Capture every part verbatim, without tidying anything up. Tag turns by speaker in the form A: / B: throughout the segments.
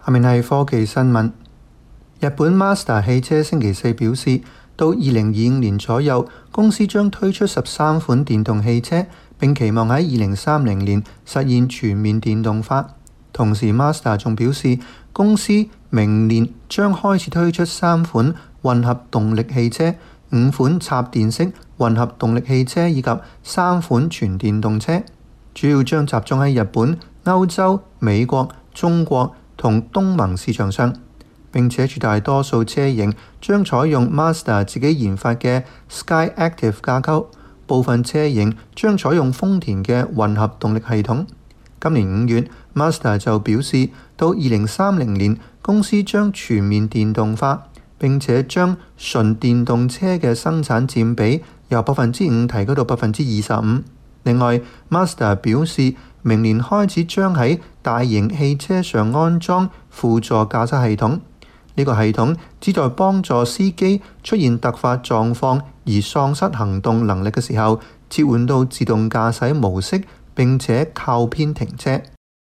A: 下面係科技新聞。日本 Mazda 汽車星期四表示，到二零二五年左右，公司將推出十三款電動汽車，並期望喺二零三零年實現全面電動化。同時 Mazda 仲表示，公司明年將開始推出三款混合動力汽車、五款插電式混合動力汽車以及三款全電動車，主要將集中喺日本、歐洲、美國、中國同東盟市場上。並且絕大多數車型將採用 Mazda 自己研發嘅 Skyactiv 架構，部分車型將採用豐田嘅混合動力系統。今年五月 Mazda 就表示，到二零三零年公司將全面電動化，並且將純電動車嘅生產佔比由百分之五提高到百分之二十五。另外 Mazda 表示，明年開始將喺大型汽車上安裝輔助駕駛系統。呢個系統旨在幫助司機出現突發狀況而喪失行動能力嘅時候，切換到自動駕駛模式，並且靠邊停車。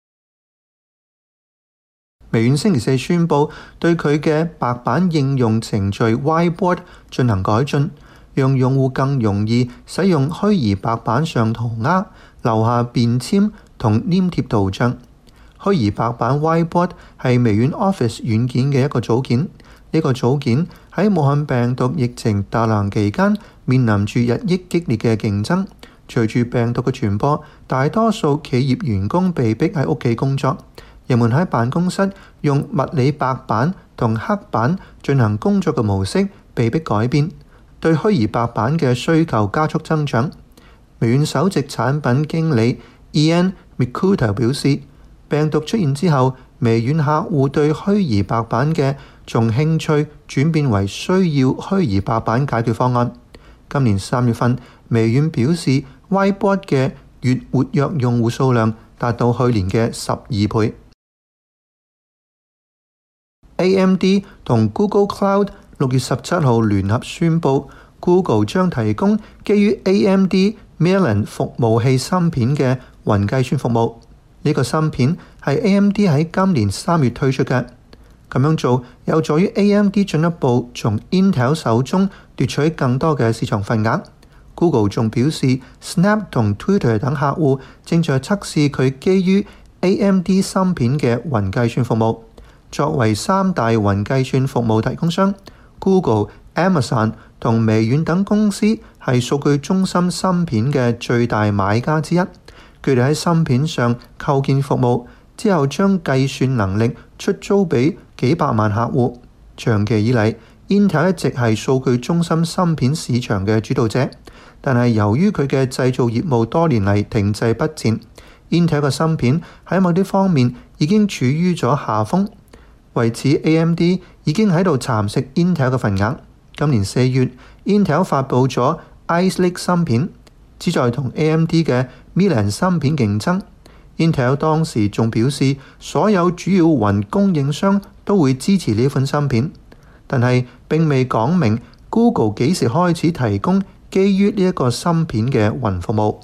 A: 微軟星期四宣布對佢嘅白板應用程序 Whiteboard 進行改進，讓用戶更容易使用虛擬白板上塗鴉、留下便簽同黏貼圖像。虛擬白板 Whiteboard 係微軟 Office 軟件嘅一個組件。呢、這個組件喺武漢病毒疫情大流行期間面臨住日益激烈嘅競爭。隨住病毒嘅傳播，大多數企業員工被逼喺屋企工作，人們喺辦公室用物理白板同黑板進行工作嘅模式被迫改變，對虛擬白板嘅需求加速增長。微軟首席產品經理 Ian Mikuta 表示，病毒出現之後，微軟客戶對虛擬白板嘅從興趣轉變為需要虛擬白板解決方案。今年三月份，微軟表示 Whiteboard 嘅月活躍用戶數量達到去年嘅十二倍。A M D 同 Google Cloud 六月十七號聯合宣布， Google 將提供基於 A M D Milan 服務器芯片嘅雲計算服務。呢個芯片係 A M D 喺今年三月推出嘅，咁樣做有助於 A M D 進一步從 Intel 手中奪取更多嘅市場份額。Google 仲表示 ，Snap 同 Twitter 等客戶正在測試佢基於 A M D 芯片嘅雲計算服務。作為三大雲計算服務提供商， Google、Amazon 同微軟等公司係數據中心芯片嘅最大買家之一。佢哋喺芯片上構建服務之後，將計算能力出租俾幾百萬客戶。長期以嚟 Intel 一直係數據中心芯片市場嘅主導者，但係由於佢嘅製造業務多年嚟停滯不前， Intel 嘅芯片喺某啲方面已經處於咗下風。為此 A M D 已經喺度蠶食 Intel 嘅份額。今年四月 Intel 發布咗 Ice Lake 芯片，旨在同 A M D 嘅 Milan 芯片競爭。Intel 當時仲表示，所有主要雲供應商都會支持呢款芯片，但係並未講明 Google 幾時開始提供基於呢一個芯片嘅雲服務。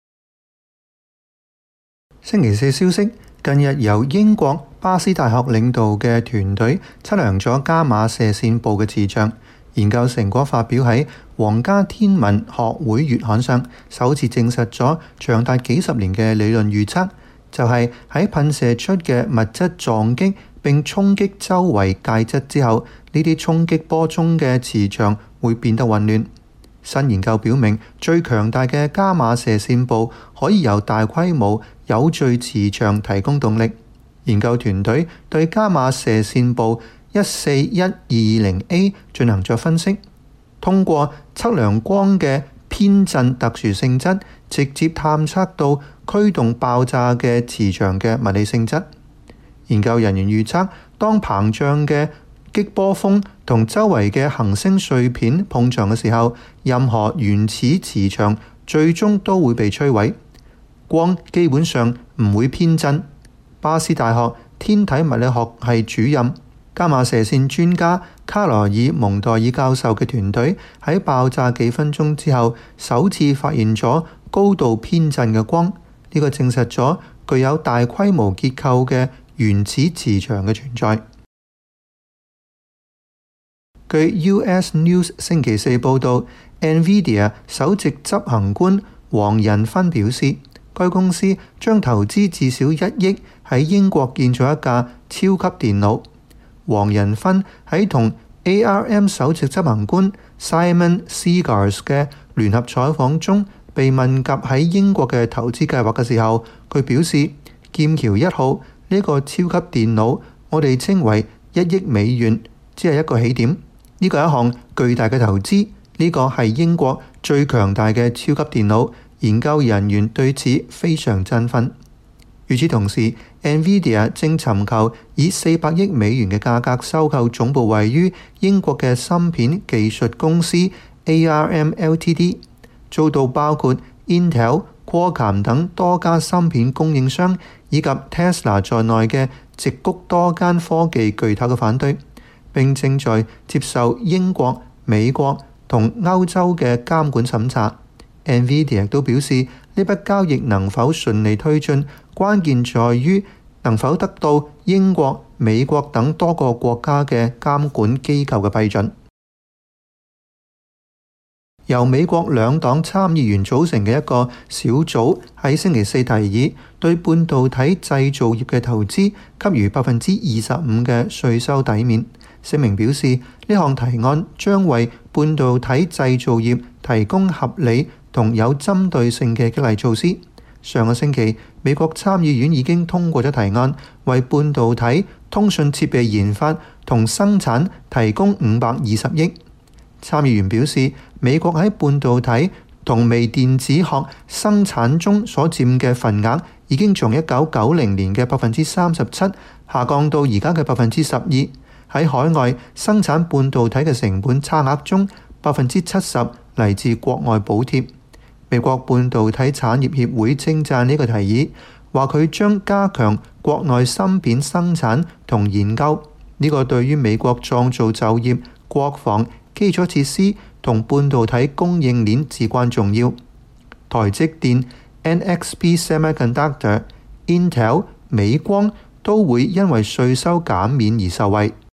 A: 星期四消息，近日由英國巴斯大學領導嘅團隊測量咗伽馬射線暴嘅磁場。研究成果發表喺皇家天文學會月刊上，首次證實咗長達幾十年嘅理論預測，就係喺噴射出嘅物質撞擊並衝擊周圍介質之後，呢啲衝擊波中嘅磁場會變得混亂。新研究表明，最強大嘅伽馬射線暴可以由大規模有序磁場提供動力。研究團隊對伽馬射線暴一四一二零 A 進行咗分析，通過測量光嘅偏振特殊性質，直接探測到驅動爆炸嘅磁場嘅物理性質。研究人員預測，當膨脹嘅激波峰同周圍嘅恆星碎片碰撞嘅時候，任何原始磁場最終都會被摧毀，光基本上唔會偏振。巴斯大學天體物理學系主任伽馬射線專家卡羅爾蒙代爾教授嘅團隊喺爆炸幾分鐘之後，首次發現咗高度偏振嘅光。呢、這個證實咗具有大規模結構嘅原始磁場嘅存在。據 U S News 星期四報導 ，NVIDIA 首席執行官黃仁勳表示，該公司將投資至少一億喺英國建造一架超級電腦。黃仁勳喺同 A R M 首席執行官 Simon Segars 嘅聯合採訪中，被問及喺英國嘅投資計劃嘅時候，佢表示劍橋一號呢個超級電腦，我哋稱為一億美元，只係一個起點。呢個係一項巨大嘅投資，呢個係英國最強大嘅超級電腦。研究人員對此非常振奮。與此同時 ，NVIDIA 正尋求以四百億美元嘅價格收購總部位於英國嘅芯片技術公司 A R M Ltd， 遭到包括 Intel、Qualcomm 等多家芯片供應商以及 Tesla 在內嘅矽谷多間科技巨頭嘅反對，並正在接受英國、美國同歐洲嘅監管審查。NVIDIA 都表示，呢筆交易能否順利推進，關鍵在於能否得到英國、美國等多個國家嘅監管機構嘅批准。由美國兩黨參議員組成嘅一個小組喺星期四提議，對半導體製造業嘅投資給予百分之二十五嘅稅收抵免。聲明表示，呢項提案將為半導體製造業提供合理同有針對性嘅激勵措施。上個星期，美國參議院已經通過咗提案，為半導體通訊設備研發同生產提供五百二十億。參議員表示，美國喺半導體同微電子學生產中所佔嘅份額已經從一九九零年嘅百分之三十七下降到而家嘅百分之十二。喺海外生產半導體嘅成本差額中，百分之七十嚟自國外補貼。美國半導體產業協會稱讚呢個提議，話佢將加強國內芯片生產同研究。呢個對於美國創造就業、國防、基礎設施同半導體供應鏈至關重要。台積電、N X P Semiconductor、Intel、美光都會因為稅收減免而受惠。